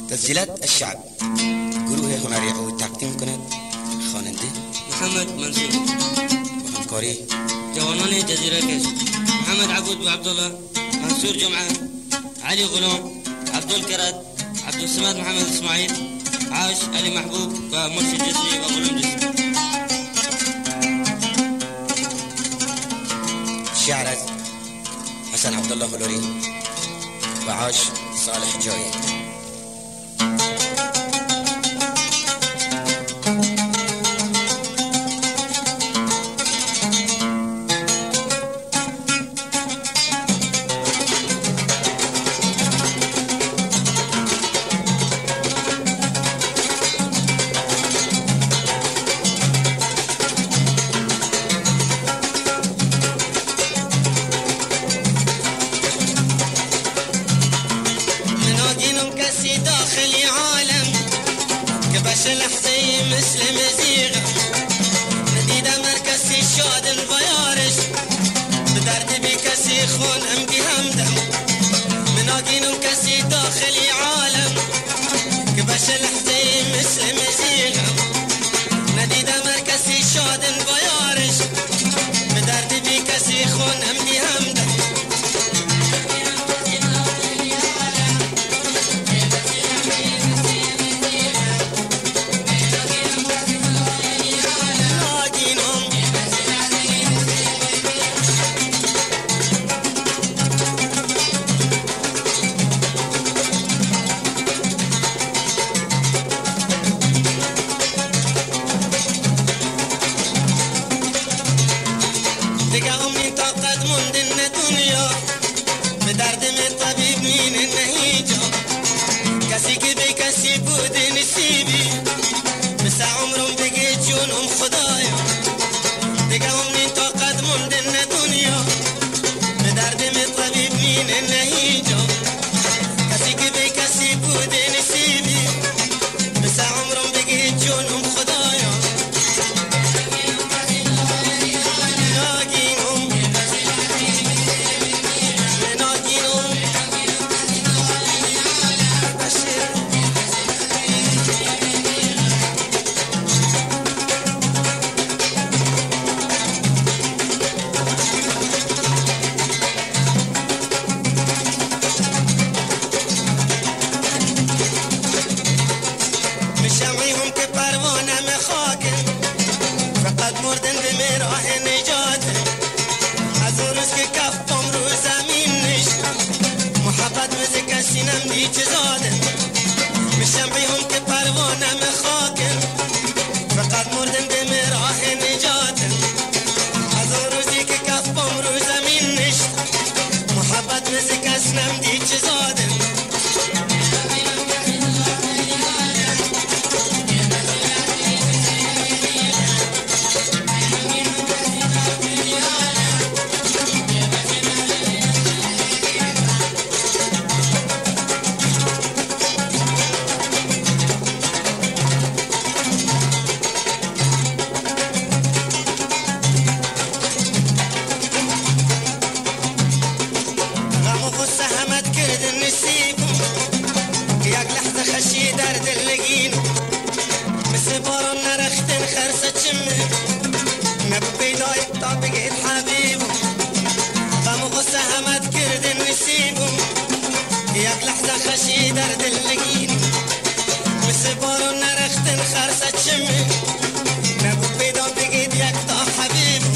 تسجيلات الشعب گروه هنری عود تقدیم کند خواننده محمد منصور و همکاری جوانان جزیره کش محمد عبود و عبدالله منصور جمعه علي غلام عبد الكرد عبد الصمد محمد اسماعيل عاش علي محبوب و مرشد جسمي و غلام جسمي. شعر از حسن عبدالله هلوری و عاش صالح جایی. داخلي عالم كبش لحظي مثل مزيغة نديدة مركزي شاد البيارش بدرد بكسي خون أمدي همدم مناقين كسي داخلي عالم كبش لحظي مثل مزيغة نديدة مركزي شاد البيارش بدرد بكسي خون أمدي همدم بدرد من طبيب مين النهيجة كسي كبي كسي بود نسيبي بس عمرهم بقي جونهم خدايا دقاهم من طاقت مندن دنيا بدرد من طبيب مين النهيجة كسي كبي كسي بود نسيبي بس عمرهم بقي جونهم خدايا شمعيهم كبرونا مخاكم فقد مردن بمراه نجات عزورس كف بمرو زمينش محبت مزك سينم دي جزادن مشمعيهم كبرونا مخاكم فقد مردن بمراه نجات عزورس كف بمرو زمينش محبت مزك سينم دي جزادن خشي درد اللقين مسبار نرختن خرسة شمه نبي داي طابقين حبيبه قام غصة همت كردن نسيبه ياك لحظة خشي درد اللقين مسبار نرختن خرسة شمه نبي داي بقيت ياك طا حبيبه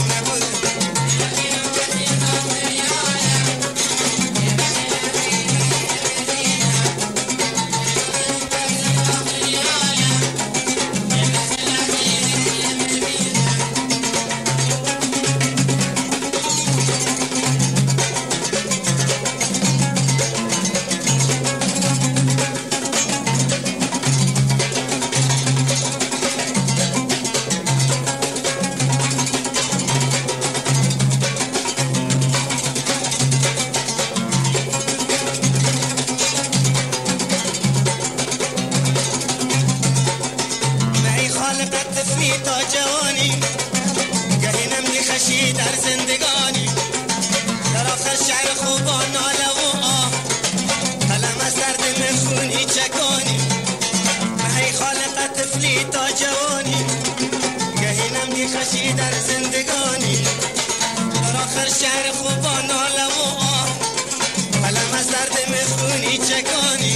تا جوانی گهی نملی خشی در زندگانی در آخر شعر خوبان ناله و آه قلم از درد مخونی چکانی باشی در زندگانی، در آخر شهر خوبا ناله و آه، قلم از درد میخونی چکانی.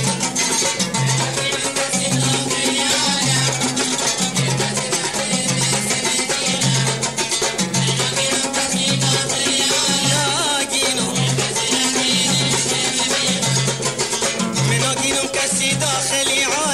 مناگینم کسی داخلی